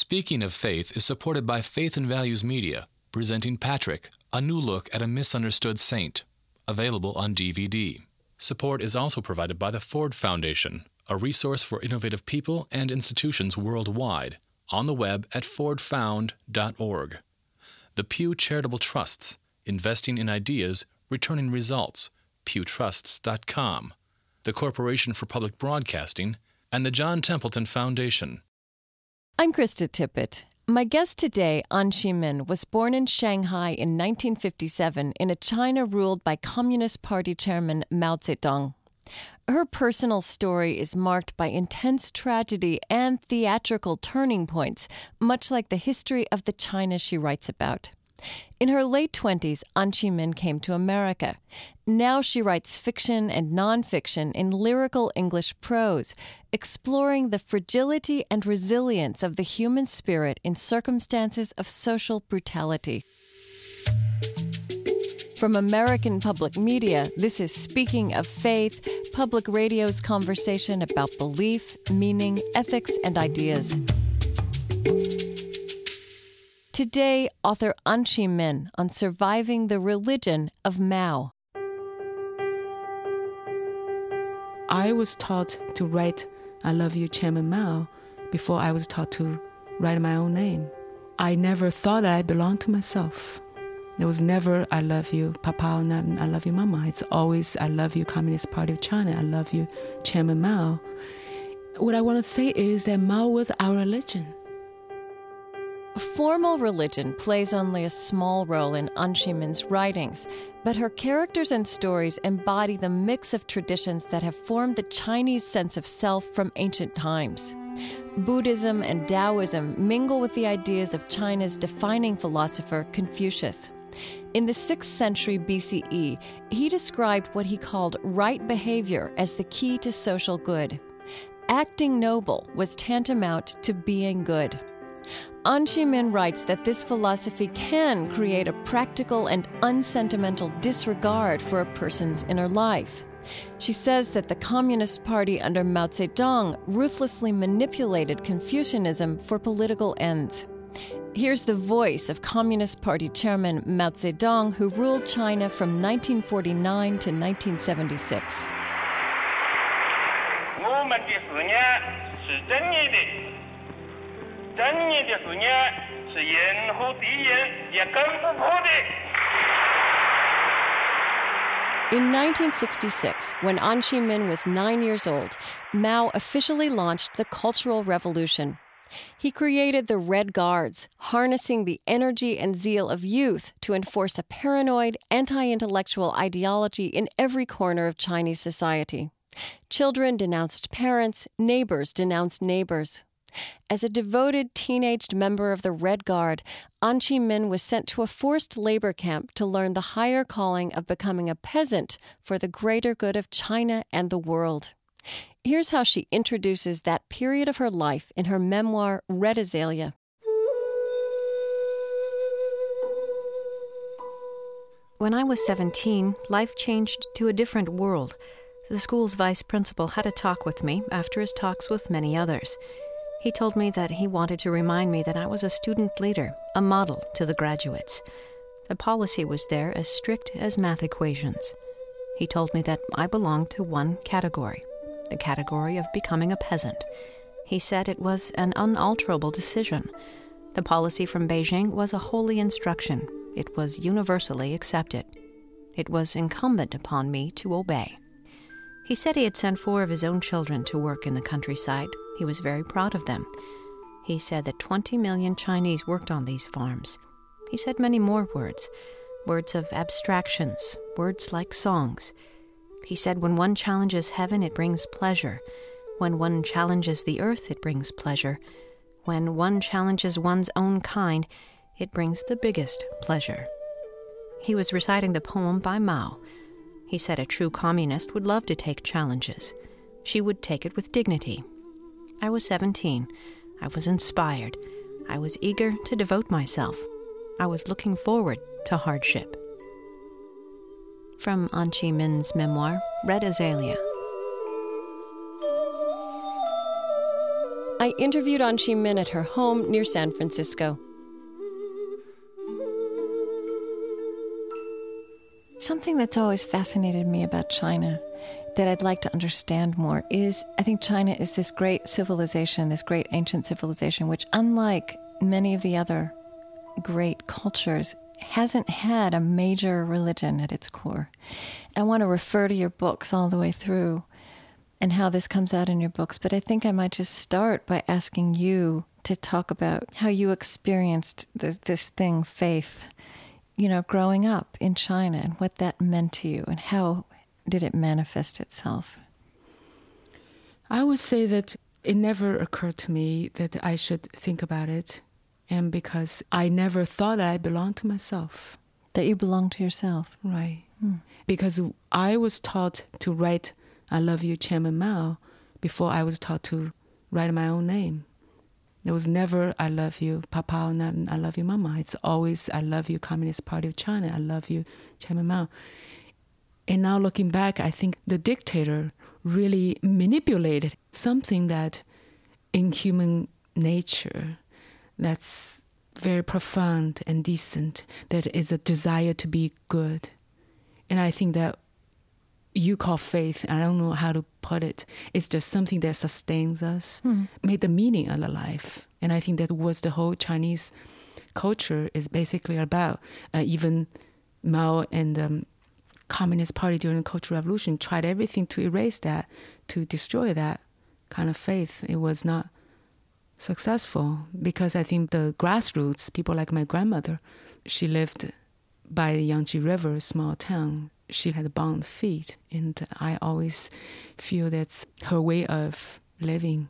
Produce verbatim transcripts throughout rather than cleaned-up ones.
Speaking of Faith is supported by Faith and Values Media, presenting Patrick, a new look at a misunderstood saint, available on D V D. Support is also provided by the Ford Foundation, a resource for innovative people and institutions worldwide, on the web at ford found dot org. The Pew Charitable Trusts, investing in ideas, returning results, pew trusts dot com. The Corporation for Public Broadcasting, and the John Templeton Foundation. I'm Krista Tippett. My guest today, An Chi-min, was born in Shanghai in nineteen fifty-seven in a China ruled by Communist Party Chairman Mao Zedong. Her personal story is marked by intense tragedy and theatrical turning points, much like the history of the China she writes about. In her late twenties, An Chi-min came to America. Now she writes fiction and nonfiction in lyrical English prose, exploring the fragility and resilience of the human spirit in circumstances of social brutality. From American Public Media, this is Speaking of Faith, Public Radio's conversation about belief, meaning, ethics, and ideas. Today, author An Chi-min on surviving the religion of Mao. I was taught to write I love you, Chairman Mao, before I was taught to write my own name. I never thought I belonged to myself. There was never I love you, Papa, and I love you, Mama. It's always I love you, Communist Party of China. I love you, Chairman Mao. What I want to say is that Mao was our religion. Formal religion plays only a small role in An Chi-min's writings, but her characters and stories embody the mix of traditions that have formed the Chinese sense of self from ancient times. Buddhism and Taoism mingle with the ideas of China's defining philosopher, Confucius. In the sixth century B C E, he described what he called right behavior as the key to social good. Acting noble was tantamount to being good. An Chi-min writes that this philosophy can create a practical and unsentimental disregard for a person's inner life. She says that the Communist Party under Mao Zedong ruthlessly manipulated Confucianism for political ends. Here's the voice of Communist Party Chairman Mao Zedong, who ruled China from nineteen forty-nine to nineteen seventy-six. In nineteen sixty-six, when An Chi-min was nine years old, Mao officially launched the Cultural Revolution. He created the Red Guards, harnessing the energy and zeal of youth to enforce a paranoid, anti-intellectual ideology in every corner of Chinese society. Children denounced parents, neighbors denounced neighbors. As a devoted teenaged member of the Red Guard, An Chi-min was sent to a forced labor camp to learn the higher calling of becoming a peasant for the greater good of China and the world. Here's how she introduces that period of her life in her memoir, Red Azalea. When I was seventeen, life changed to a different world. The school's vice principal had a talk with me after his talks with many others. He told me that he wanted to remind me that I was a student leader, a model to the graduates. The policy was there as strict as math equations. He told me that I belonged to one category, the category of becoming a peasant. He said it was an unalterable decision. The policy from Beijing was a holy instruction. It was universally accepted. It was incumbent upon me to obey. He said he had sent four of his own children to work in the countryside. He was very proud of them. He said that twenty million Chinese worked on these farms. He said many more words, words of abstractions, words like songs. He said when one challenges heaven, it brings pleasure. When one challenges the earth, it brings pleasure. When one challenges one's own kind, it brings the biggest pleasure. He was reciting the poem by Mao. He said a true communist would love to take challenges. She would take it with dignity. I was seventeen. I was inspired. I was eager to devote myself. I was looking forward to hardship. From An Chi-min's memoir, Red Azalea. I interviewed An Chi-min at her home near San Francisco. Something that's always fascinated me about China that I'd like to understand more is, I think China is this great civilization, this great ancient civilization, which unlike many of the other great cultures, hasn't had a major religion at its core. I want to refer to your books all the way through and how this comes out in your books, but I think I might just start by asking you to talk about how you experienced this, this thing, faith, you know, growing up in China and what that meant to you and how did it manifest itself? I would say that it never occurred to me that I should think about it. And because I never thought I belonged to myself. That you belong to yourself. Right. Hmm. Because I was taught to write, I love you, Chairman Mao, before I was taught to write my own name. There was never, I love you, Papa, not I love you, Mama. It's always, I love you, Communist Party of China. I love you, Chairman Mao. And now looking back, I think the dictator really manipulated something that in human nature that's very profound and decent, that is a desire to be good. And I think that you call faith, I don't know how to put it, it's just something that sustains us, mm. made the meaning of the life. And I think that was the whole Chinese culture is basically about. Uh, even Mao and the um, Communist Party during the Cultural Revolution tried everything to erase that, to destroy that kind of faith. It was not successful because I think the grassroots, people like my grandmother, she lived by the Yangtze River, a small town. She had bound feet, and I always feel that's her way of living.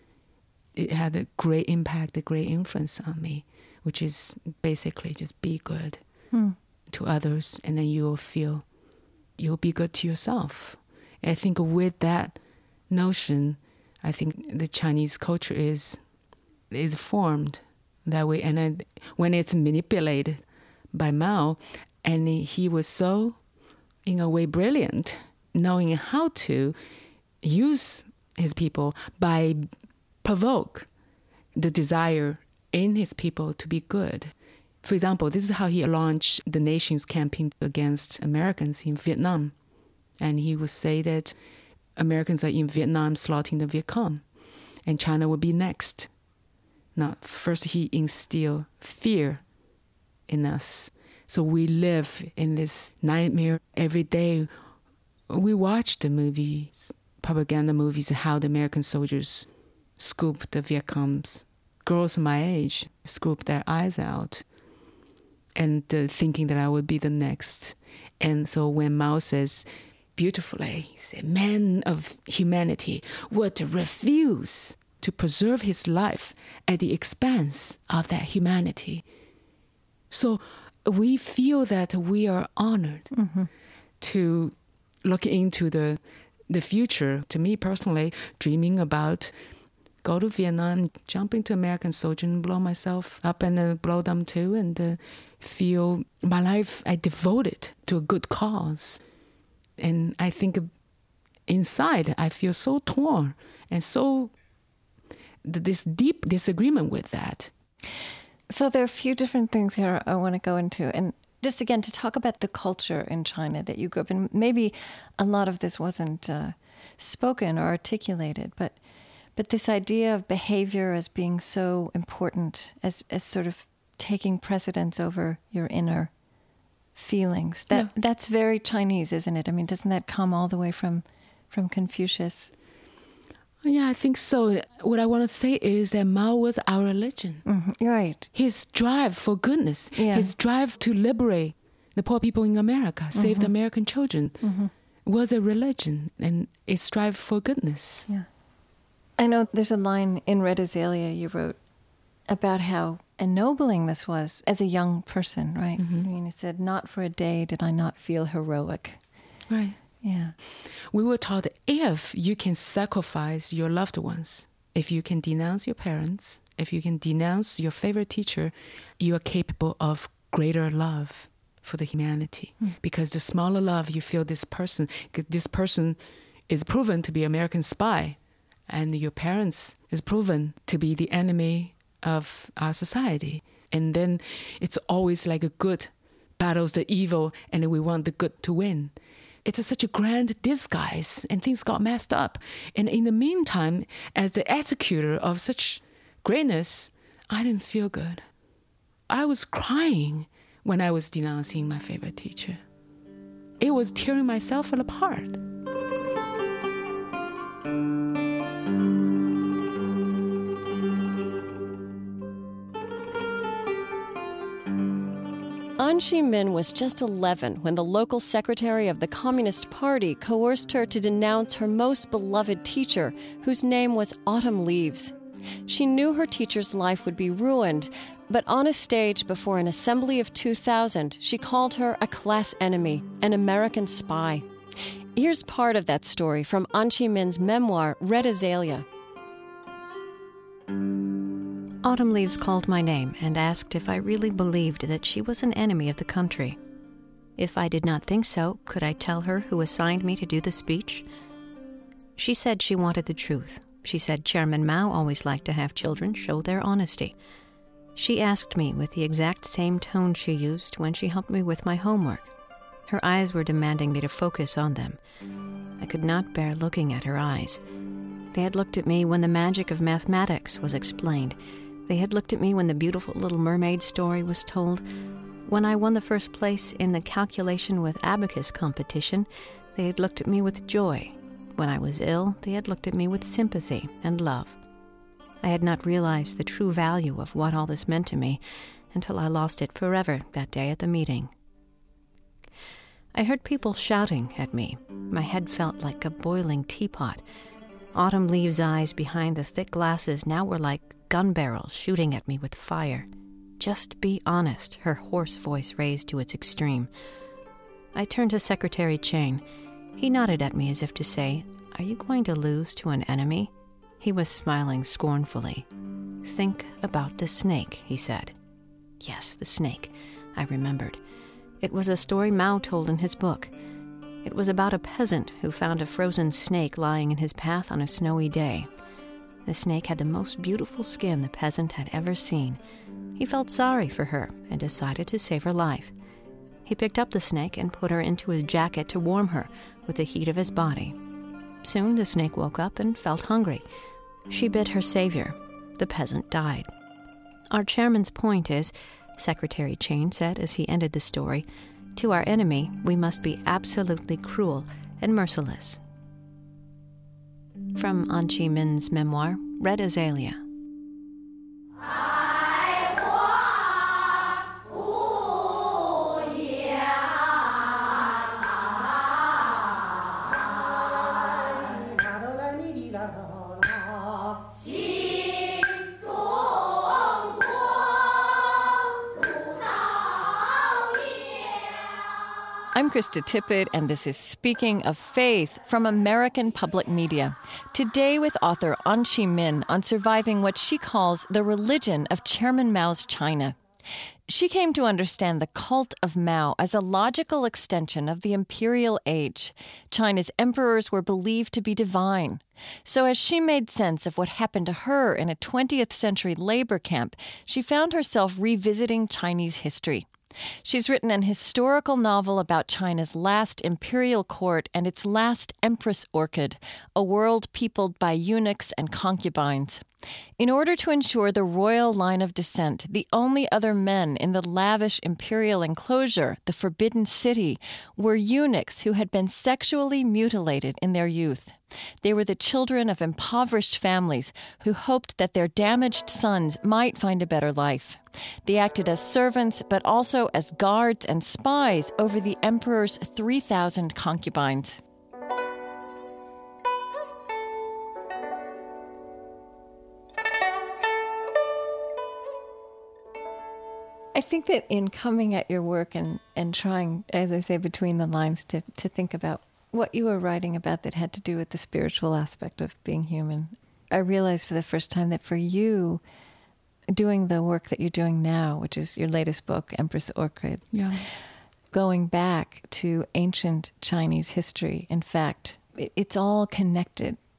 It had a great impact, a great influence on me, which is basically just be good hmm. to others, and then you'll feel you'll be good to yourself. And I think with that notion, I think the Chinese culture is is formed that way. And then when it's manipulated by Mao, and he was so, in a way, brilliant, knowing how to use his people by provoke the desire in his people to be good. For example, this is how he launched the nation's campaign against Americans in Vietnam. And he would say that Americans are in Vietnam slaughtering the Viet Cong, and China would be next. Now, first he instilled fear in us. So we live in this nightmare every day. We watch the movies, propaganda movies, how the American soldiers scoop the Viet Congs. Girls my age scoop their eyes out and uh, thinking that I would be the next. And so when Mao says, beautifully, he said, man of humanity would refuse to preserve his life at the expense of that humanity. So we feel that we are honored mm-hmm. to look into the the future. To me personally, dreaming about go to Vietnam, jump into American soldier and blow myself up and uh, blow them too, and uh, feel my life I devoted to a good cause. And I think inside I feel so torn and so this deep disagreement with that. So there are a few different things here I want to go into. And just again, to talk about the culture in China that you grew up in, maybe a lot of this wasn't uh, spoken or articulated, but but this idea of behavior as being so important, as, as sort of taking precedence over your inner feelings, that yeah. that's very Chinese, isn't it? I mean, doesn't that come all the way from from Confucius? Yeah, I think so. What I want to say is that Mao was our religion. Mm-hmm. Right. His drive for goodness, yeah. his drive to liberate the poor people in America, mm-hmm. save the American children, mm-hmm. was a religion, and a strive for goodness. Yeah. I know there's a line in Red Azalea you wrote about how ennobling this was as a young person, right? Mm-hmm. I mean, you said, not for a day did I not feel heroic. Right. Yeah. We were taught if you can sacrifice your loved ones, if you can denounce your parents, if you can denounce your favorite teacher, you are capable of greater love for the humanity. Mm. Because the smaller love you feel this person, because this person is proven to be American spy, and your parents is proven to be the enemy of our society. And then it's always like a good battles the evil, and then we want the good to win. It's a, such a grand disguise, and things got messed up. And in the meantime, as the executor of such greatness, I didn't feel good. I was crying when I was denouncing my favorite teacher. It was tearing myself apart. An Shi-min was just eleven when the local secretary of the Communist Party coerced her to denounce her most beloved teacher, whose name was Autumn Leaves. She knew her teacher's life would be ruined, but on a stage before an assembly of two thousand, she called her a class enemy, an American spy. Here's part of that story from An Shi-min's memoir, Red Azalea. Autumn Leaves called my name and asked if I really believed that she was an enemy of the country. If I did not think so, could I tell her who assigned me to do the speech? She said she wanted the truth. She said Chairman Mao always liked to have children show their honesty. She asked me with the exact same tone she used when she helped me with my homework. Her eyes were demanding me to focus on them. I could not bear looking at her eyes. They had looked at me when the magic of mathematics was explained. They had looked at me when the beautiful Little Mermaid story was told. When I won the first place in the calculation with abacus competition, they had looked at me with joy. When I was ill, they had looked at me with sympathy and love. I had not realized the true value of what all this meant to me until I lost it forever that day at the meeting. I heard people shouting at me. My head felt like a boiling teapot. Autumn Leaves' eyes behind the thick glasses now were like gun barrels shooting at me with fire. Just be honest, her hoarse voice raised to its extreme. I turned to Secretary Chang. He nodded at me as if to say, "Are you going to lose to an enemy?" He was smiling scornfully. "Think about the snake," he said. Yes, the snake. I remembered. It was a story Mao told in his book. It was about a peasant who found a frozen snake lying in his path on a snowy day. The snake had the most beautiful skin the peasant had ever seen. He felt sorry for her and decided to save her life. He picked up the snake and put her into his jacket to warm her with the heat of his body. Soon the snake woke up and felt hungry. She bit her savior. The peasant died. Our chairman's point is, Secretary Chang said as he ended the story, to our enemy we must be absolutely cruel and merciless. From An Shi-min's memoir, Red Azalea. I'm Krista Tippett, and this is Speaking of Faith from American Public Media. Today with author An Shi-min on surviving what she calls the religion of Chairman Mao's China. She came to understand the cult of Mao as a logical extension of the imperial age. China's emperors were believed to be divine. So as she made sense of what happened to her in a twentieth century labor camp, she found herself revisiting Chinese history. She's written an historical novel about China's last imperial court and its last empress orchid, a world peopled by eunuchs and concubines. In order to ensure the royal line of descent, the only other men in the lavish imperial enclosure, the Forbidden City, were eunuchs who had been sexually mutilated in their youth. They were the children of impoverished families who hoped that their damaged sons might find a better life. They acted as servants, but also as guards and spies over the emperor's three thousand concubines. I think that in coming at your work and, and trying, as I say, between the lines to, to think about what you were writing about that had to do with the spiritual aspect of being human, I realized for the first time that for you, doing the work that you're doing now, which is your latest book, Empress Orchid, yeah. going back to ancient Chinese history, in fact, it, it's all connected.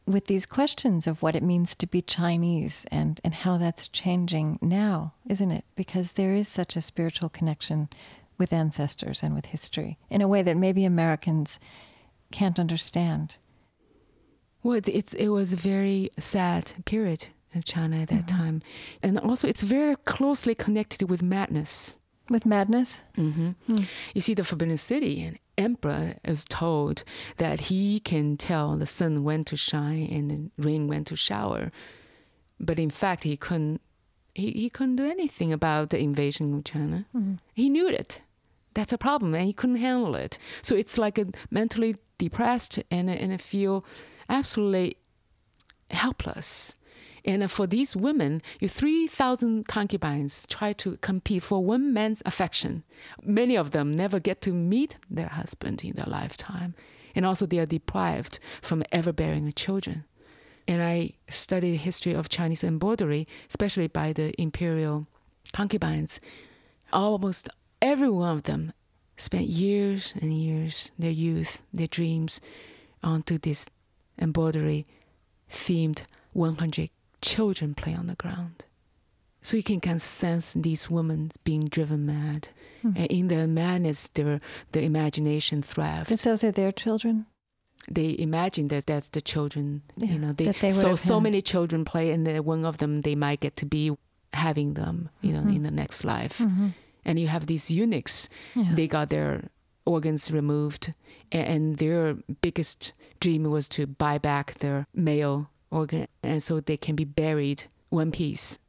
with these questions of what it means to be Chinese and, and how that's changing now, isn't it? Because there is such a spiritual connection with ancestors and with history in a way that maybe Americans can't understand. Well, it's, it was a very sad period of China at that mm-hmm. time. And also it's very closely connected with madness. With madness? Mm-hmm. Mm. You see, the Forbidden City, an emperor is told that he can tell the sun when to shine and the rain when to shower. But in fact, he couldn't, he, he couldn't do anything about the invasion of China. Mm-hmm. He knew it. That's a problem, and he couldn't handle it. So it's like a mentally depressed and, and feel absolutely helpless. And for these women, your three thousand concubines try to compete for one man's affection. Many of them never get to meet their husband in their lifetime. And also they are deprived from ever bearing children. And I studied the history of Chinese embroidery, especially by the imperial concubines. Almost every one of them spent years and years, their youth, their dreams, onto this embroidery themed one hundred children play on the ground. So you can kind of sense these women being driven mad. Mm-hmm. And in their madness, their, their imagination thrived. But those are their children? They imagine that that's the children. Yeah, you know, they, they so so many children play, and then one of them, they might get to be having them, you know, mm-hmm. in the next life. Mm-hmm. And you have these eunuchs, yeah. they got their organs removed, and their biggest dream was to buy back their male organ, and so they can be buried one piece.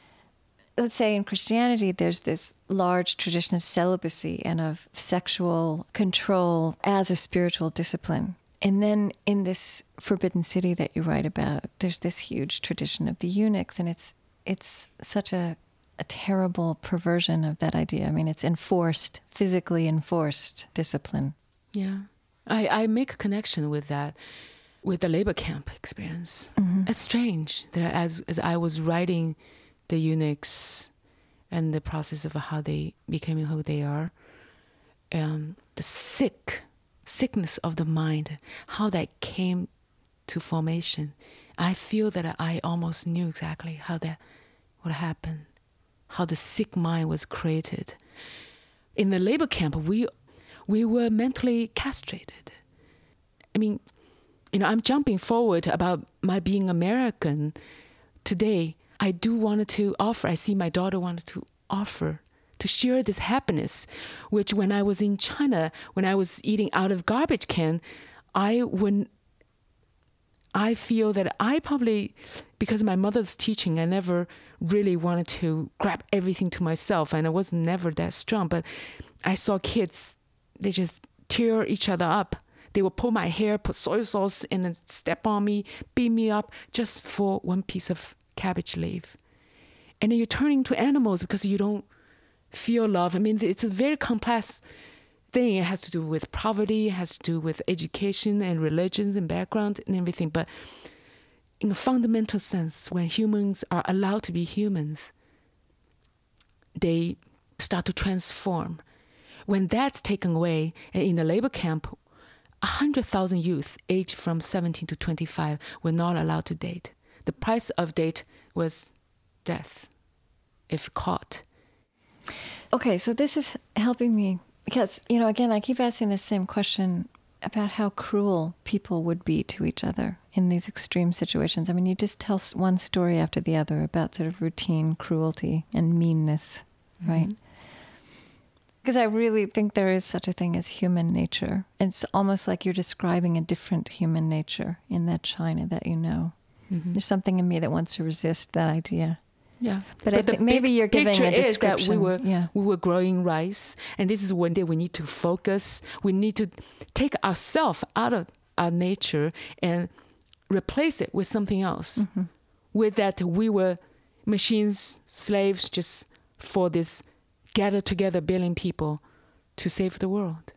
Let's say in Christianity, there's this large tradition of celibacy and of sexual control as a spiritual discipline. And then in this Forbidden City that you write about, there's this huge tradition of the eunuchs, and it's it's such a, a terrible perversion of that idea. I mean, it's enforced, physically enforced discipline. Yeah. I, I make a connection with that, with the labor camp experience. Mm-hmm. It's strange that as as I was writing the eunuchs and the process of how they became who they are, um, the sick, sickness of the mind, how that came to formation, I feel that I almost knew exactly how that would happen, how the sick mind was created. In the labor camp, we we were mentally castrated. I mean, you know, I'm jumping forward about my being American. Today, I do want to offer, I see my daughter wanted to offer, to share this happiness, which when I was in China, when I was eating out of garbage can, I wouldn't, I feel that I probably, because of my mother's teaching, I never really wanted to grab everything to myself, and I was never that strong. But I saw kids, they just tear each other up. They would pull my hair, put soy sauce, and then step on me, beat me up, just for one piece of cabbage leaf. And then you're turning to animals because you don't feel love. I mean, it's a very complex thing. It has to do with poverty, it has to do with education and religions and background and everything. But in a fundamental sense, when humans are allowed to be humans, they start to transform. When that's taken away, in the labor camp, one hundred thousand youth aged from seventeen to twenty-five were not allowed to date. The price of date was death, if caught. Okay, so this is helping me because, you know, again, I keep asking the same question about how cruel people would be to each other in these extreme situations. I mean, you just tell one story after the other about sort of routine cruelty and meanness, mm-hmm. right? Because I really think there is such a thing as human nature. It's almost like you're describing a different human nature in that China that you know. Mm-hmm. There's something in me that wants to resist that idea. Yeah, but, but I think maybe you're giving a description. Is that we were yeah. we were growing rice, and this is one day we need to focus. We need to take ourselves out of our nature and replace it with something else. Mm-hmm. With that, we were machines, slaves, just for this gathered together billion people to save the world.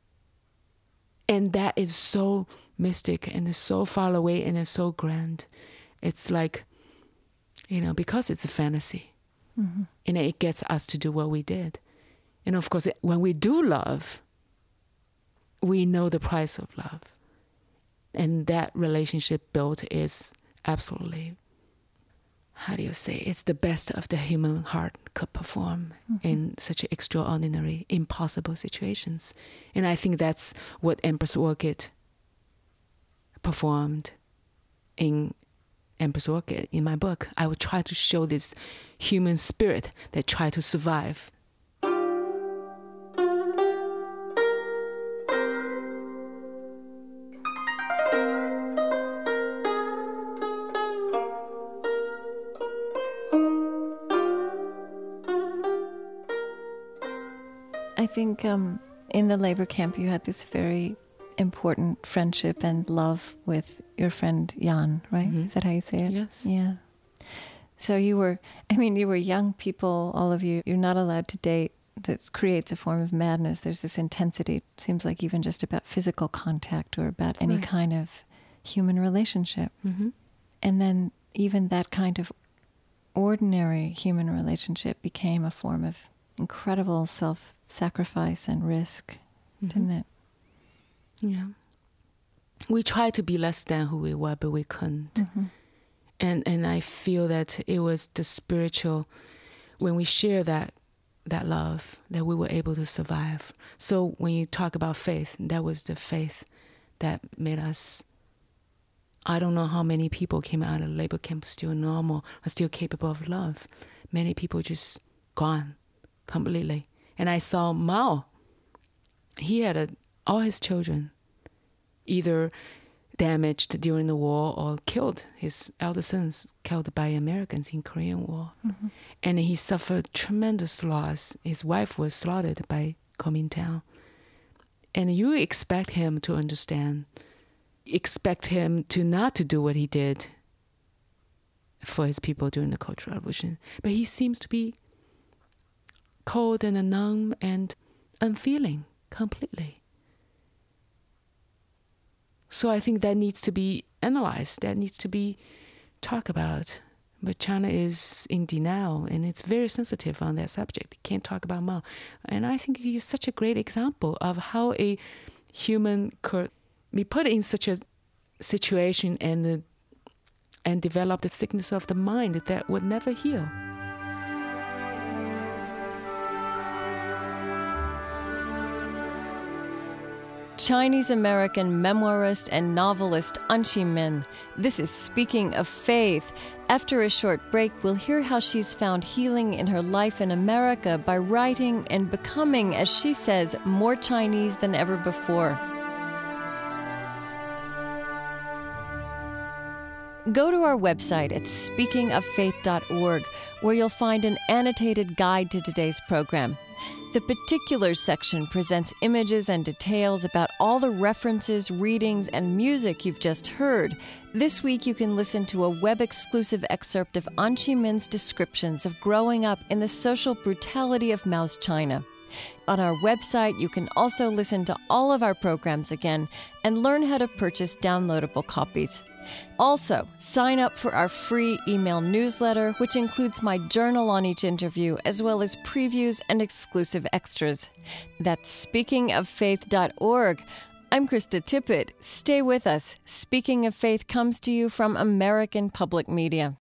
And that is so mystic and is so far away and is so grand. It's like, you know, because it's a fantasy. Mm-hmm. And it gets us to do what we did. And of course, when we do love, we know the price of love. And that relationship built is absolutely, how do you say, it's the best of the human heart could perform mm-hmm. in such extraordinary, impossible situations. And I think that's what Empress Orchid performed in Empress Orchid in my book. I would try to show this human spirit that tried to survive. I think um, in the labor camp you had this very important friendship and love with your friend Jan, right? Mm-hmm. Is that how you say it? Yes. Yeah. So you were, I mean, you were young people, all of you. You're not allowed to date. That creates a form of madness. There's this intensity. It seems like even just about physical contact or about any right. kind of human relationship. Mm-hmm. And then even that kind of ordinary human relationship became a form of incredible self-sacrifice and risk, mm-hmm. didn't it? Yeah. We tried to be less than who we were, but we couldn't. Mm-hmm. And and I feel that it was the spiritual, when we share that that love, that we were able to survive. So when you talk about faith, that was the faith that made us, I don't know how many people came out of labor camp still normal, or still capable of love. Many people just gone completely. And I saw Mao. He had a, all his children either damaged during the war or killed. His elder sons killed by Americans in Korean War. Mm-hmm. And he suffered tremendous loss. His wife was slaughtered by Kuomintang. And you expect him to understand, expect him to not to do what he did for his people during the Cultural Revolution. But he seems to be cold and numb and unfeeling completely. So I think that needs to be analyzed, that needs to be talked about. But China is in denial, and it's very sensitive on that subject. Can't talk about Mao. And I think he's such a great example of how a human could be put in such a situation and, uh, and develop the sickness of the mind that would never heal. Chinese-American memoirist and novelist An Chi-min. This is Speaking of Faith. After a short break, we'll hear how she's found healing in her life in America by writing and becoming, as she says, more Chinese than ever before. Go to our website at speaking of faith dot org, where you'll find an annotated guide to today's program. The Particulars section presents images and details about all the references, readings, and music you've just heard. This week, you can listen to a web-exclusive excerpt of An Chi-min's descriptions of growing up in the social brutality of Mao's China. On our website, you can also listen to all of our programs again and learn how to purchase downloadable copies. Also, sign up for our free email newsletter, which includes my journal on each interview, as well as previews and exclusive extras. That's speaking of faith dot org. I'm Krista Tippett. Stay with us. Speaking of Faith comes to you from American Public Media.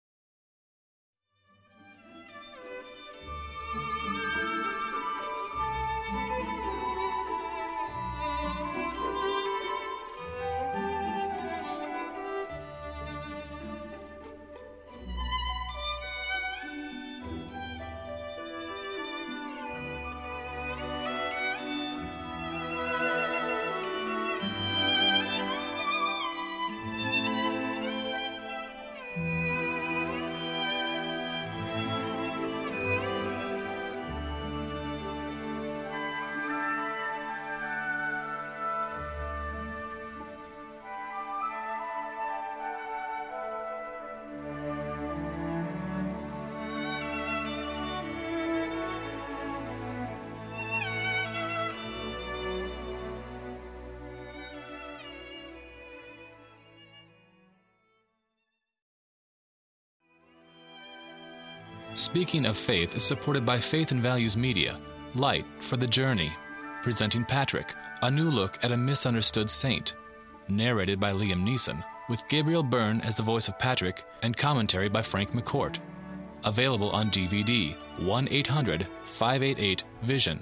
Speaking of Faith is supported by Faith and Values Media, Light for the Journey, presenting Patrick, a new look at a misunderstood saint. narrated by Liam Neeson, with Gabriel Byrne as the voice of Patrick and commentary by Frank McCourt. Available on D V D, one eight hundred five eight eight VISION.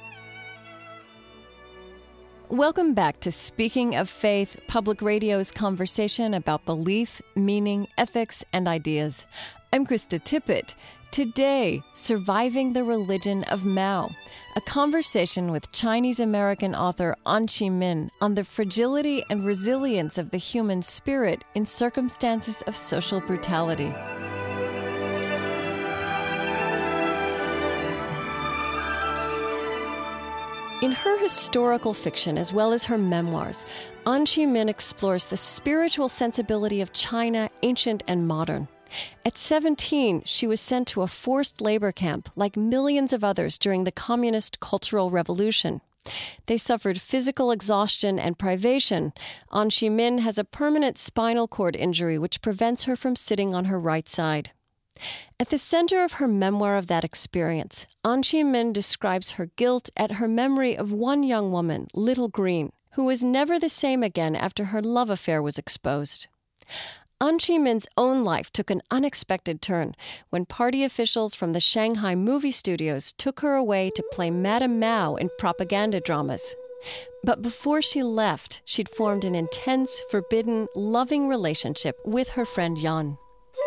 Welcome back to Speaking of Faith, Public Radio's conversation about belief, meaning, ethics, and ideas. I'm Krista Tippett. Today, Surviving the Religion of Mao, a conversation with Chinese-American author An Chi Min on the fragility and resilience of the human spirit in circumstances of social brutality. In her historical fiction, as well as her memoirs, An Chi Min explores the spiritual sensibility of China, ancient and modern. At seventeen, she was sent to a forced labor camp like millions of others during the Communist Cultural Revolution. They suffered physical exhaustion and privation. An Chi Min has a permanent spinal cord injury which prevents her from sitting on her right side. At the center of her memoir of that experience, An Chi Min describes her guilt at her memory of one young woman, Little Green, who was never the same again after her love affair was exposed. An Chi Min's own life took an unexpected turn when party officials from the Shanghai movie studios took her away to play Madame Mao in propaganda dramas. But before she left, she'd formed an intense, forbidden, loving relationship with her friend Yan.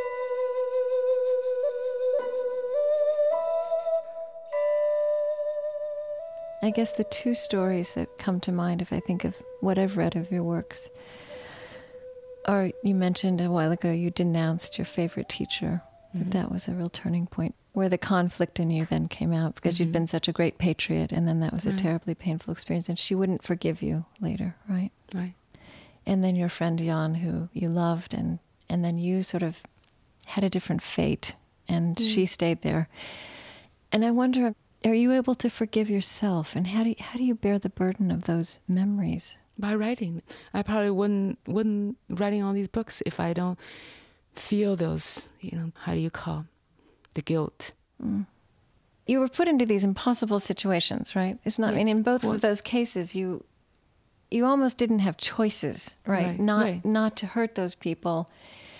I guess the two stories that come to mind if I think of what I've read of your works are, you mentioned a while ago you denounced your favorite teacher. Mm-hmm. That was a real turning point where the conflict in you then came out because mm-hmm. you'd been such a great patriot, and then that was a right. terribly painful experience, and she wouldn't forgive you later, right? Right. And then your friend Jan, who you loved, and, and then you sort of had a different fate, and mm. she stayed there. And I wonder, are you able to forgive yourself? And how do you, how do you bear the burden of those memories? By writing. I probably wouldn't wouldn't writing all these books if I don't feel those, you know, how do you call the guilt? Mm. You were put into these impossible situations, right? It's not. Right. I mean, in both well, of those cases, you you almost didn't have choices, right? right not right. not to hurt those people.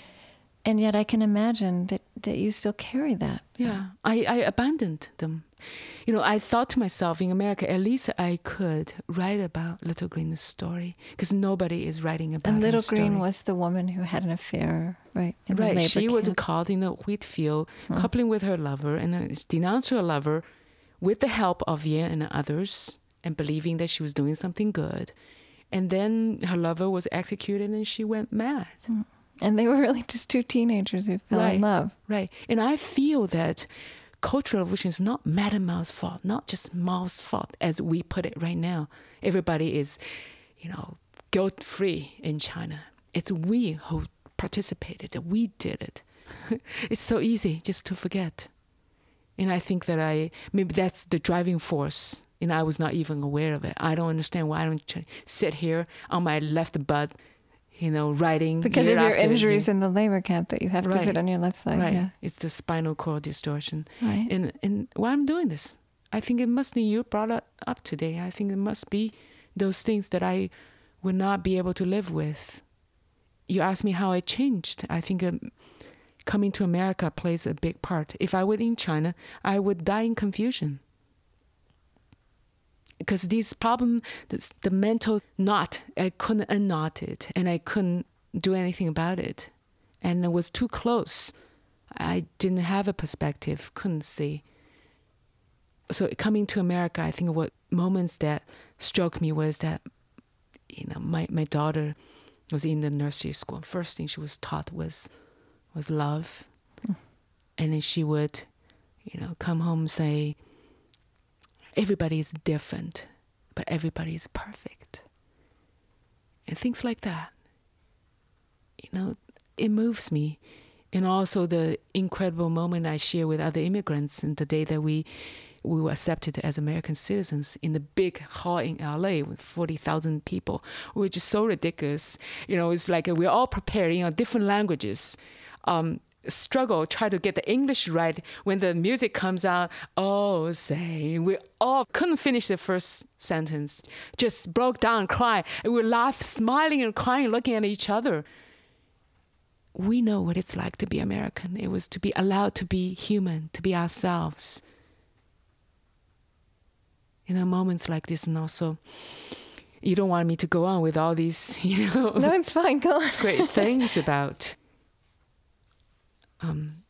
And yet I can imagine that, that you still carry that. Yeah, I, I abandoned them. You know, I thought to myself, in America, at least I could write about Little Green's story, because nobody is writing about her And Little story. Green was the woman who had an affair, right? In right, the labor she camp. was caught in a wheat field, hmm. coupling with her lover, and uh, denounced her lover with the help of Yan and others, and believing that she was doing something good. And then her lover was executed, and she went mad. Hmm. And they were really just two teenagers who fell right, in love. Right. And I feel that Cultural Revolution is not Madame Mao's fault, not just Mao's fault, as we put it right now. Everybody is, you know, guilt-free in China. It's we who participated, that we did it. It's so easy just to forget. And I think that I, maybe that's the driving force, and I was not even aware of it. I don't understand why I don't sit here on my left butt, you know, writing. Because of your injuries year. In the labor camp that you have right. to sit on your left side. Right. Yeah. It's the spinal cord distortion. Right. And and why I'm doing this, I think it must be, you brought it up today, I think it must be those things that I would not be able to live with. You asked me how I changed. I think um, coming to America plays a big part. If I were in China, I would die in confusion. Because this problem, this, the mental knot, I couldn't unknot it, and I couldn't do anything about it. And it was too close. I didn't have a perspective, couldn't see. So coming to America, I think what moments that struck me was that, you know, my, my daughter was in the nursery school. First thing she was taught was was love. Mm. And then she would, you know, come home and say, everybody is different, but everybody is perfect. And things like that. You know, it moves me. And also the incredible moment I share with other immigrants and the day that we we were accepted as American citizens in the big hall in L A with forty thousand people, which is so ridiculous. You know, it's like we're all prepared in you know, different languages. Um, struggle, try to get the English right. When the music comes out, oh, say, we all couldn't finish the first sentence. Just broke down, crying. And we laughed, smiling and crying, looking at each other. We know what it's like to be American. It was to be allowed to be human, to be ourselves. You know, moments like this, and also, you don't want me to go on with all these, you know. No, it's fine. Go on. Great things about. Um,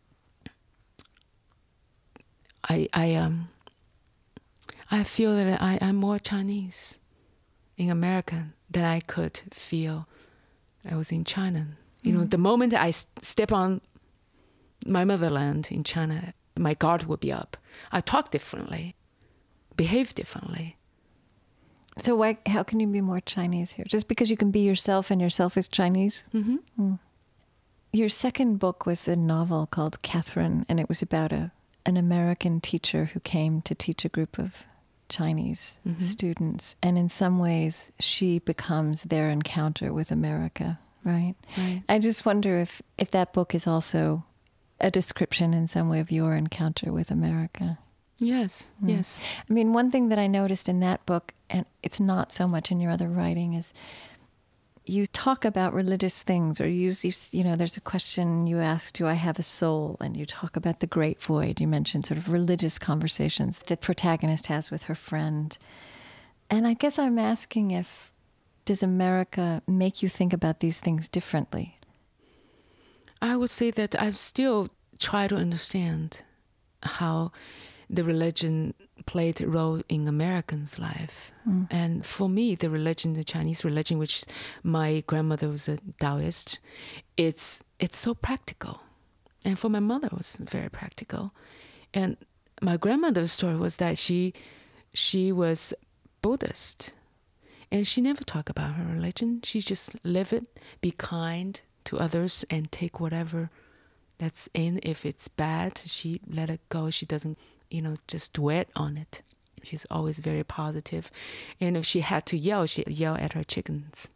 I I um. I feel that I am more Chinese in America than I could feel I was in China. You know, the moment I step on my motherland in China, my guard will be up. I talk differently, behave differently. So why? How can you be more Chinese here? Just because you can be yourself and yourself is Chinese? Mm-hmm. Mm. Your second book was a novel called Catherine, and it was about a an American teacher who came to teach a group of Chinese mm-hmm. students. And in some ways, she becomes their encounter with America. Right. Right. I just wonder if, if that book is also a description in some way of your encounter with America. Yes, mm. yes. I mean, one thing that I noticed in that book, and it's not so much in your other writing, is you talk about religious things, or you, you, you know, there's a question you ask, do I have a soul? And you talk about the great void. You mentioned sort of religious conversations the protagonist has with her friend. And I guess I'm asking if, does America make you think about these things differently? I would say that I still try to understand how the religion played a role in Americans' life. Mm. And for me, the religion, the Chinese religion, which my grandmother was a Taoist, it's it's so practical. And for my mother, it was very practical. And my grandmother's story was that she she was Buddhist. And she never talked about her religion. She just live it, be kind to others, and take whatever that's in. If it's bad, she let it go. She doesn't, you know, just dwell on it. She's always very positive. And if she had to yell, she'd yell at her chickens.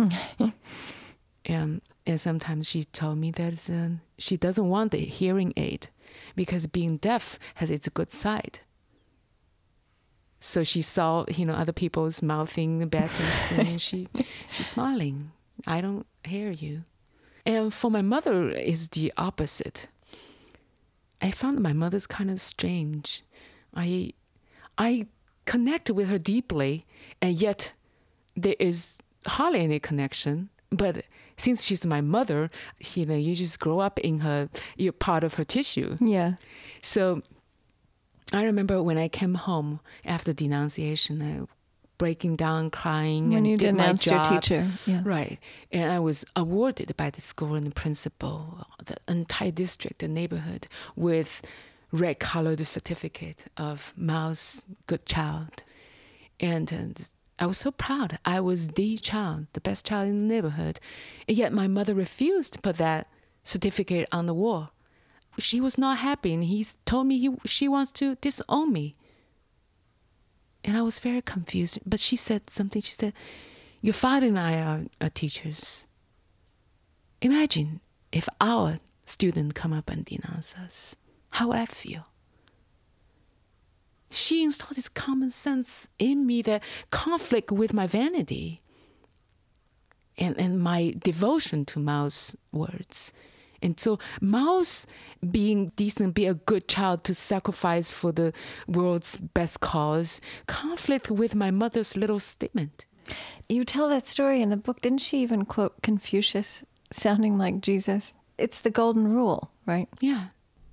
and, and sometimes she told me that uh, she doesn't want the hearing aid because being deaf has its good side. So she saw, you know, other people's mouthing bad things, and she, she's smiling. I don't hear you. And for my mother, is the opposite. I found my mother's kind of strange. I, I connect with her deeply, and yet there is hardly any connection. But since she's my mother, you know, you just grow up in her, you're part of her tissue. Yeah. So I remember when I came home after denunciation, I breaking down, crying, when and you did my denounced your job. teacher, yeah, right. And I was awarded by the school and the principal, the entire district, the neighborhood, with red-colored certificate of Mao's good child, and, and I was so proud. I was the child, the best child in the neighborhood, and yet my mother refused to put that certificate on the wall. She was not happy, and he told me he, she wants to disown me. And I was very confused. But she said something. She said, your father and I are, are teachers. Imagine if our student come up and denounce us. How would I feel? She installed this common sense in me that conflict with my vanity and, and my devotion to Mao's words. And so Mao's being decent, be a good child to sacrifice for the world's best cause, conflict with my mother's little statement. You tell that story in the book. Didn't she even quote Confucius, sounding like Jesus? It's the golden rule, right? Yeah.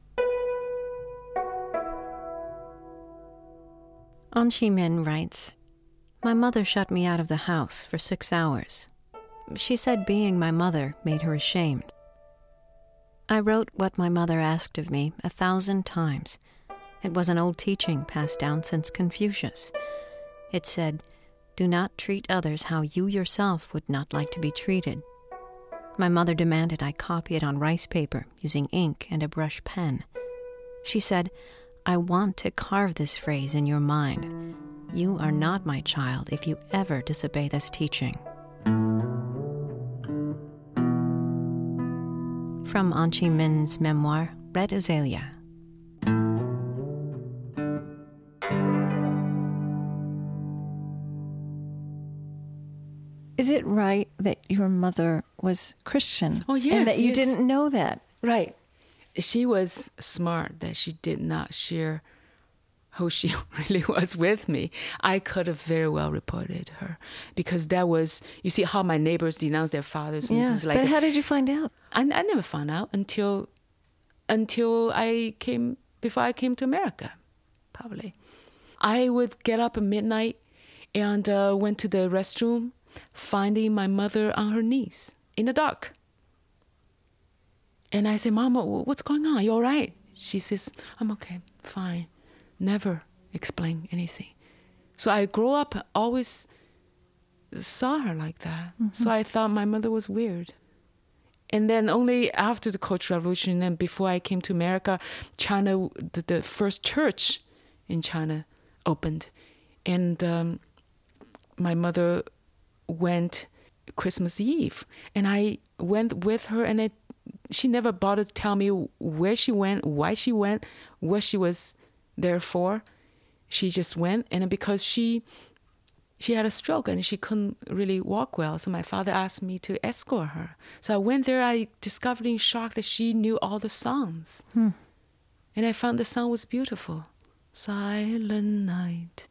An Shi-min writes, my mother shut me out of the house for six hours. She said being my mother made her ashamed. I wrote what my mother asked of me a thousand times. It was an old teaching passed down since Confucius. It said, do not treat others how you yourself would not like to be treated. My mother demanded I copy it on rice paper using ink and a brush pen. She said, I want to carve this phrase in your mind. You are not my child if you ever disobey this teaching. from An Chi Min's memoir, Red Azalea. Is it right that your mother was Christian? Oh, yes. And that you yes. didn't know that? Right. She was smart that she did not share who she really was with me. I could have very well reported her because that was, you see how my neighbors denounce their fathers. And Yeah, this is like but a, how did you find out? I, I never found out until until I came, before I came to America, probably. I would get up at midnight and uh, went to the restroom, finding my mother on her knees in the dark. And I say, Mama, what's going on? You all right? She says, I'm okay, fine. Never explain anything. So I grew up, always saw her like that. Mm-hmm. So I thought my mother was weird. And then only after the Cultural Revolution and before I came to America, China, the, the first church in China opened. And um, my mother went Christmas Eve. And I went with her, and it, she never bothered to tell me where she went, why she went, what she was there for. She just went. And because she she had a stroke and she couldn't really walk well, so my father asked me to escort her. So I went there. I discovered in shock that she knew all the songs. Hmm. And I found the song was beautiful. Silent Night.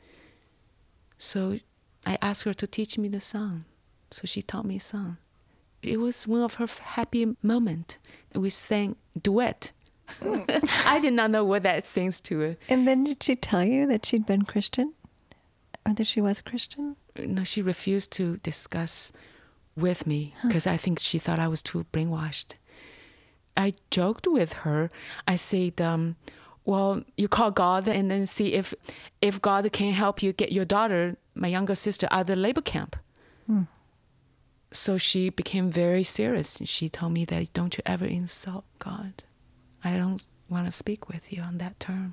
So I asked her to teach me the song. So she taught me a song. It was one of her happy moments. We sang duet. I did not know what that sings to her. And then did she tell you that she'd been Christian? Or that she was Christian? No, she refused to discuss with me because huh. I think she thought I was too brainwashed. I joked with her. I said, um, well, you call God and then see if if God can help you get your daughter, my younger sister, out of the labor camp. Hmm. So she became very serious. She told me that don't you ever insult God. I don't want to speak with you on that term.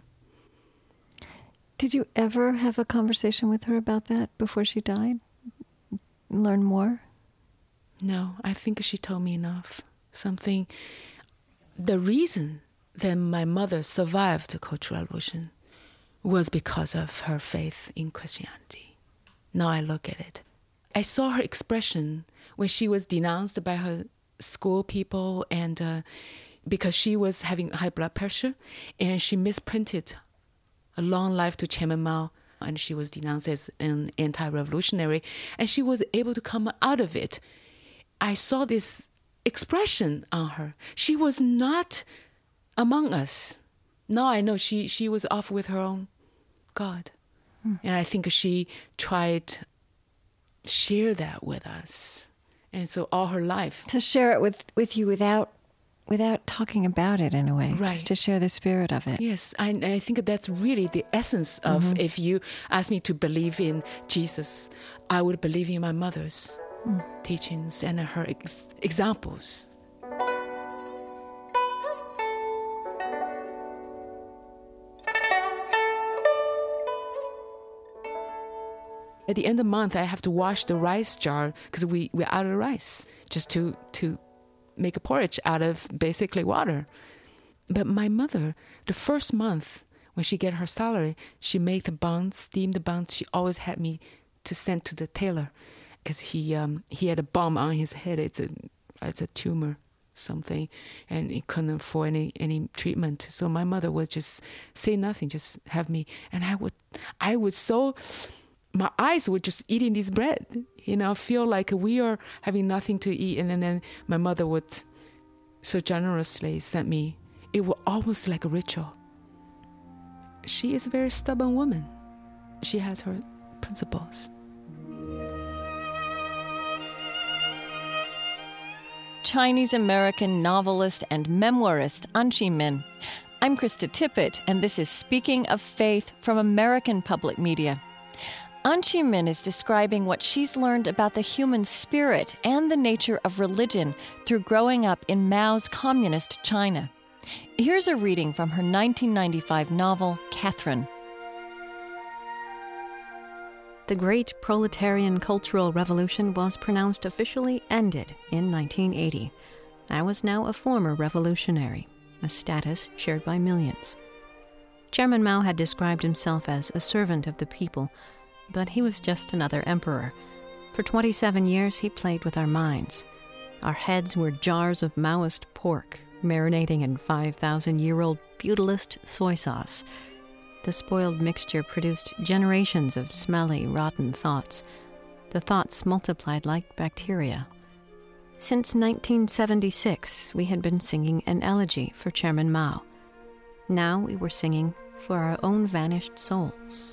Did you ever have a conversation with her about that before she died? Learn more? No, I think she told me enough. Something, the reason that my mother survived the Cultural Revolution was because of her faith in Christianity. Now I look at it. I saw her expression when she was denounced by her school people and uh, because she was having high blood pressure and she misprinted A Long Life to Chairman Mao, and she was denounced as an anti-revolutionary, and she was able to come out of it. I saw this expression on her. She was not among us. Now I know she, she was off with her own God. Hmm. And I think she tried to share that with us. And so all her life. To share it with, with you without without talking about it in a way. Right. Just to share the spirit of it. Yes, I, I think that's really the essence of mm-hmm. if you ask me to believe in Jesus, I would believe in my mother's mm. teachings and her ex- examples. At the end of the month, I have to wash the rice jar because we, we're out of rice, just to, to make a porridge out of basically water. But my mother, the first month when she get her salary, she made the buns, steamed the buns. She always had me to send to the tailor because he um, he had a bump on his head. It's a it's a tumor, something, and he couldn't afford any any treatment. So my mother would just say nothing, just have me, and I would I would so. My eyes were just eating this bread, you know, feel like we are having nothing to eat. And then, then my mother would so generously send me. It was almost like a ritual. She is a very stubborn woman. She has her principles. Chinese-American novelist and memoirist An Chi Min. I'm Krista Tippett, and this is Speaking of Faith from American Public Media. An Chi Min is describing what she's learned about the human spirit and the nature of religion through growing up in Mao's communist China. Here's a reading from her nineteen ninety-five novel, Catherine. The great proletarian cultural revolution was pronounced officially ended in nineteen eighty. I was now a former revolutionary, a status shared by millions. Chairman Mao had described himself as a servant of the people, but he was just another emperor. For twenty-seven years, he played with our minds. Our heads were jars of Maoist pork, marinating in five thousand year old feudalist soy sauce. The spoiled mixture produced generations of smelly, rotten thoughts. The thoughts multiplied like bacteria. Since nineteen seventy-six, we had been singing an elegy for Chairman Mao. Now we were singing for our own vanished souls.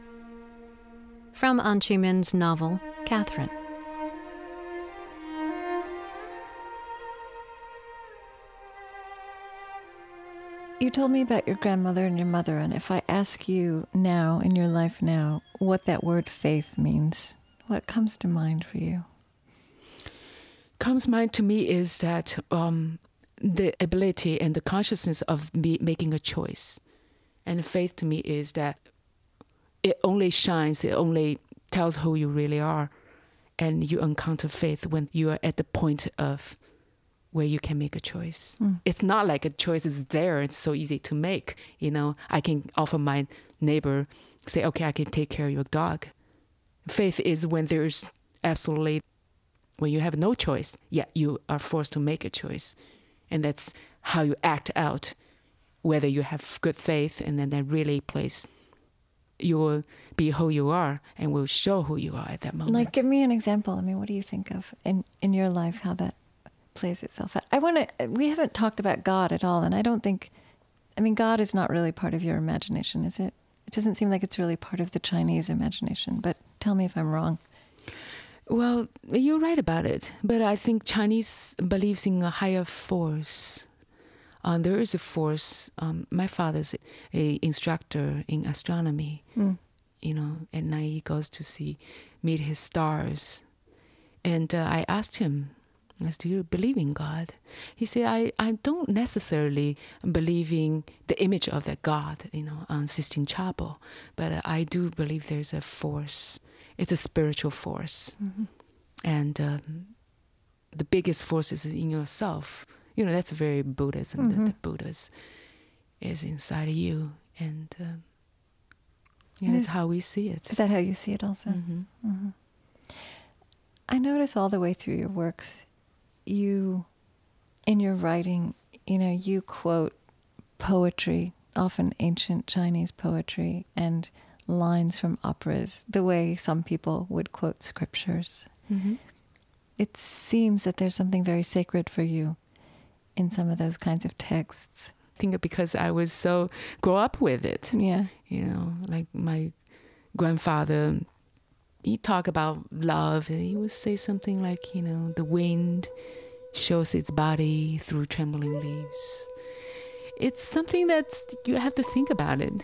From An Chi Min's novel, Catherine. You told me about your grandmother and your mother, and if I ask you now, in your life now, what that word faith means, what comes to mind for you? Comes to mind to me is that um, the ability and the consciousness of me making a choice. And faith to me is that it only shines, it only tells who you really are. And you encounter faith when you are at the point of where you can make a choice. Mm. It's not like a choice is there, it's so easy to make. You know, I can offer my neighbor, say, okay, I can take care of your dog. Faith is when there's absolutely, when you have no choice, yet you are forced to make a choice. And that's how you act out, whether you have good faith, and then that really plays, you will be who you are and will show who you are at that moment. Like, give me an example. I mean, what do you think of in, in your life, how that plays itself out? I want to, we haven't talked about God at all, and I don't think, I mean, God is not really part of your imagination, is it? It doesn't seem like it's really part of the Chinese imagination, but tell me if I'm wrong. Well, you're right about it, but I think Chinese believes in a higher force. Um, there is a force. Um, my father's a instructor in astronomy. Mm. You know, at night he goes to see, meet his stars. And uh, I asked him, I said, do you believe in God? He said, I, I don't necessarily believe in the image of that God, you know, on Sistine Chapel, but uh, I do believe there's a force. It's a spiritual force. Mm-hmm. And um, the biggest force is in yourself. You know, that's very Buddhism, mm-hmm. that the Buddha's is inside of you. And uh, yeah, that's how we see it. Is that how you see it also? Mm-hmm. Mm-hmm. I notice all the way through your works, you, in your writing, you know, you quote poetry, often ancient Chinese poetry, and lines from operas, the way some people would quote scriptures. Mm-hmm. It seems that there's something very sacred for you in some of those kinds of texts. I think because I was so grow up with it. Yeah. You know, like my grandfather, he talk about love, and he would say something like, you know, the wind shows its body through trembling leaves. It's something that's, you have to think about it.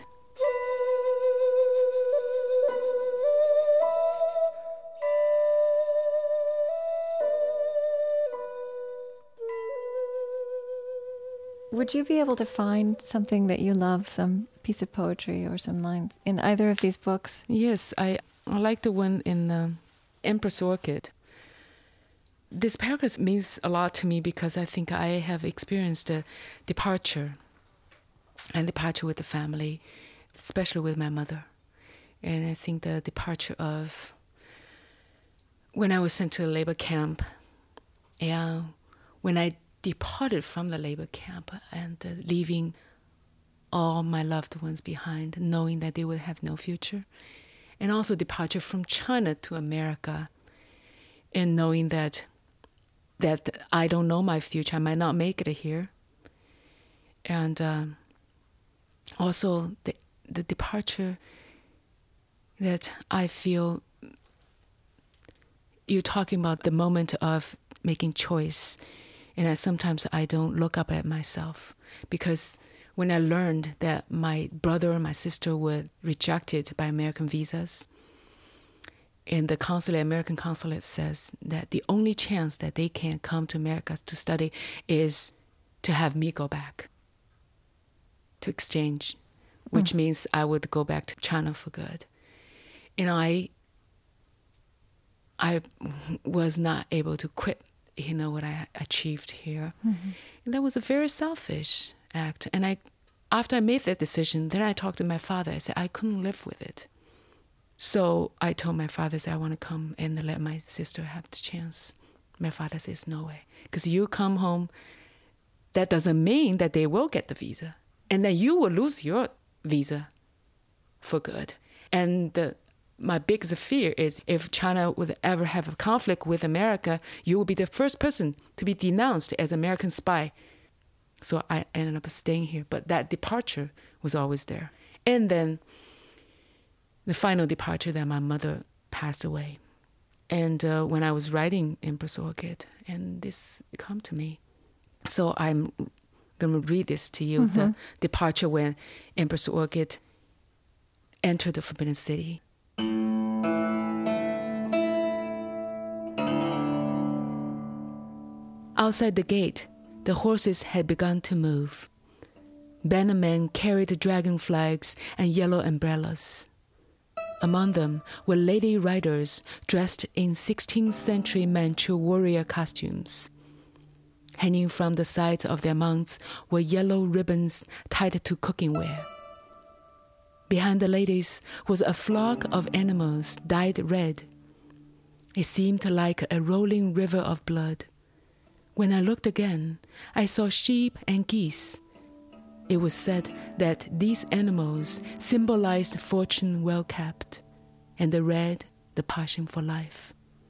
Would you be able to find something that you love, some piece of poetry or some lines in either of these books? Yes, I, I like the one in uh, Empress Orchid. This paragraph means a lot to me because I think I have experienced a departure and departure with the family, especially with my mother. And I think the departure of when I was sent to the labor camp, and when I departed from the labor camp and uh, leaving all my loved ones behind, knowing that they would have no future. And also departure from China to America and knowing that that I don't know my future. I might not make it here. And um, also the, the departure that I feel, you're talking about the moment of making choice. And I, sometimes I don't look up at myself because when I learned that my brother and my sister were rejected by American visas, and the consulate, American consulate says that the only chance that they can come to America to study is to have me go back to exchange, which mm. means I would go back to China for good. And I, I was not able to quit he know what I achieved here. Mm-hmm. And that was a very selfish act. And I, after I made that decision, then I talked to my father. I said, I couldn't live with it. So I told my father, I said, I want to come and let my sister have the chance. My father says, no way. Because you come home, that doesn't mean that they will get the visa. And then you will lose your visa for good. And the, my biggest fear is if China would ever have a conflict with America, you will be the first person to be denounced as American spy. So I ended up staying here. But that departure was always there. And then the final departure, that my mother passed away. And uh, when I was writing Empress Orchid, and this come to me. So I'm going to read this to you, mm-hmm. the departure when Empress Orchid entered the Forbidden City. Outside the gate, the horses had begun to move. Bannermen carried dragon flags and yellow umbrellas. Among them were lady riders dressed in sixteenth century Manchu warrior costumes. Hanging from the sides of their mounts were yellow ribbons tied to cooking ware. Behind the ladies was a flock of animals dyed red. It seemed like a rolling river of blood. When I looked again, I saw sheep and geese. It was said that these animals symbolized fortune well kept, and the red, the passion for life.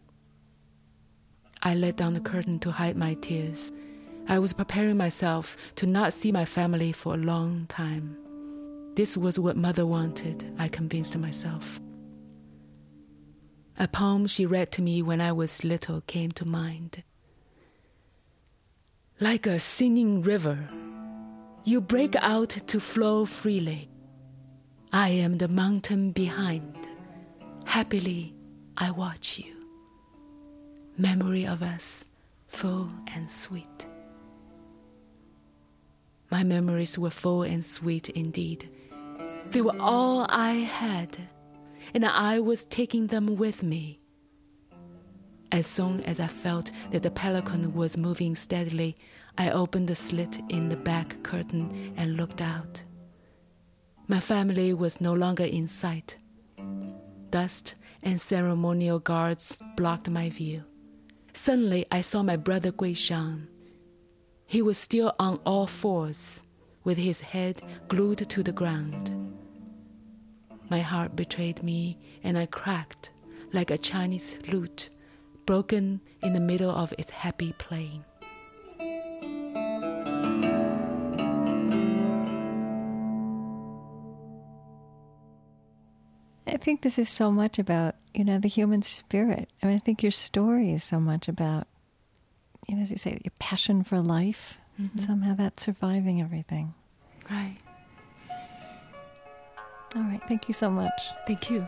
I let down the curtain to hide my tears. I was preparing myself to not see my family for a long time. This was what Mother wanted, I convinced myself. A poem she read to me when I was little came to mind. Like a singing river, you break out to flow freely. I am the mountain behind. Happily, I watch you. Memory of us, full and sweet. My memories were full and sweet indeed. They were all I had, and I was taking them with me. As soon as I felt that the pelican was moving steadily, I opened the slit in the back curtain and looked out. My family was no longer in sight. Dust and ceremonial guards blocked my view. Suddenly, I saw my brother Guishan. He was still on all fours, with his head glued to the ground. My heart betrayed me, and I cracked like a Chinese lute, broken in the middle of its happy playing. I think this is so much about, you know, the human spirit. I mean, I think your story is so much about, you know, as you say, your passion for life. Mm-hmm. Somehow that's surviving everything. Right. All right. Thank you so much. Thank you.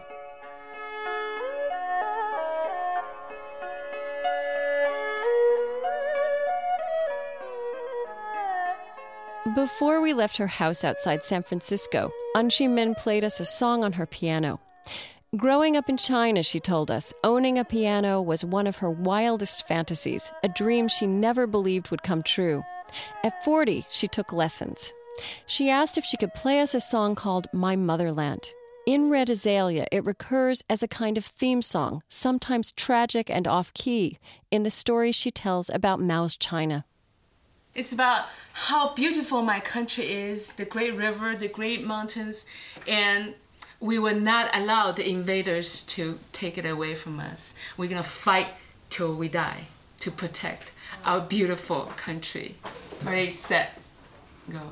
Before we left her house outside San Francisco, Anshi Min played us a song on her piano. Growing up in China, she told us, owning a piano was one of her wildest fantasies, a dream she never believed would come true. At forty, she took lessons. She asked if she could play us a song called My Motherland. In Red Azalea, it recurs as a kind of theme song, sometimes tragic and off-key, in the story she tells about Mao's China. It's about how beautiful my country is, the great river, the great mountains, and we will not allow the invaders to take it away from us. We're going to fight till we die to protect our beautiful country. Ready, set, go.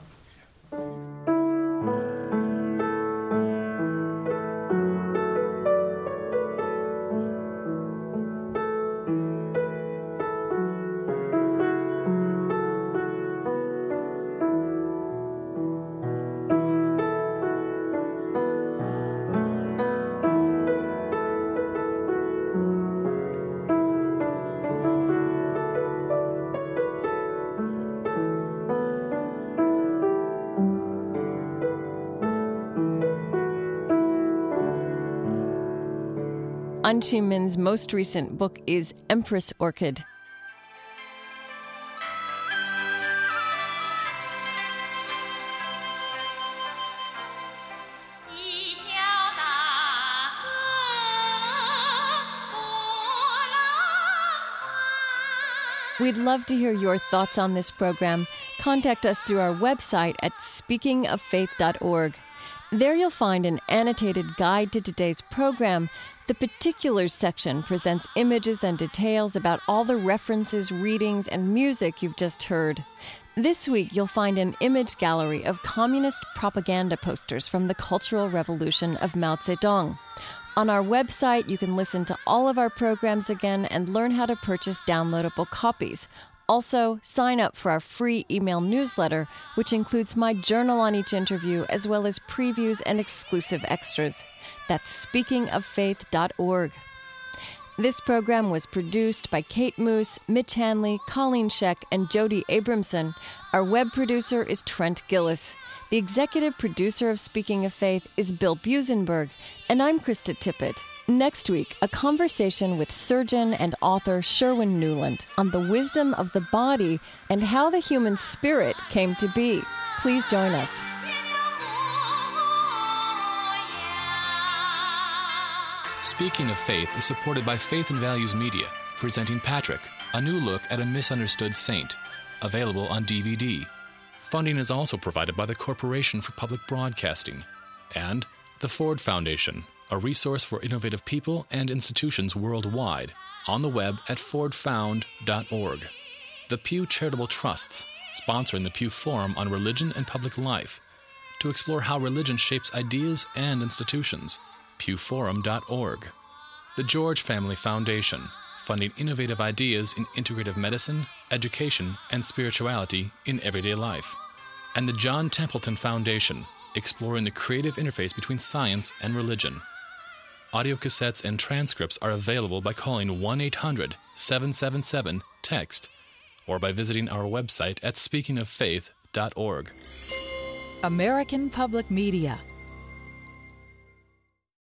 Anshi Min's most recent book is Empress Orchid. We'd love to hear your thoughts on this program. Contact us through our website at speaking of faith dot org. There you'll find an annotated guide to today's program. The Particulars section presents images and details about all the references, readings, and music you've just heard. This week, you'll find an image gallery of communist propaganda posters from the Cultural Revolution of Mao Zedong. On our website, you can listen to all of our programs again and learn how to purchase downloadable copies. Also, sign up for our free email newsletter, which includes my journal on each interview, as well as previews and exclusive extras. That's speaking of faith dot org. This program was produced by Kate Moose, Mitch Hanley, Colleen Scheck, and Jody Abramson. Our web producer is Trent Gillis. The executive producer of Speaking of Faith is Bill Busenberg, and I'm Krista Tippett. Next week, a conversation with surgeon and author Sherwin Newland on the wisdom of the body and how the human spirit came to be. Please join us. Speaking of Faith is supported by Faith and Values Media, presenting Patrick, a new look at a misunderstood saint, available on D V D. Funding is also provided by the Corporation for Public Broadcasting and the Ford Foundation, a resource for innovative people and institutions worldwide, on the web at ford found dot org. The Pew Charitable Trusts, sponsoring the Pew Forum on Religion and Public Life, to explore how religion shapes ideas and institutions, pew forum dot org. The George Family Foundation, funding innovative ideas in integrative medicine, education, and spirituality in everyday life. And the John Templeton Foundation, exploring the creative interface between science and religion. Audio cassettes and transcripts are available by calling one eight hundred seven seven seven text or by visiting our website at speaking of faith dot org. American Public Media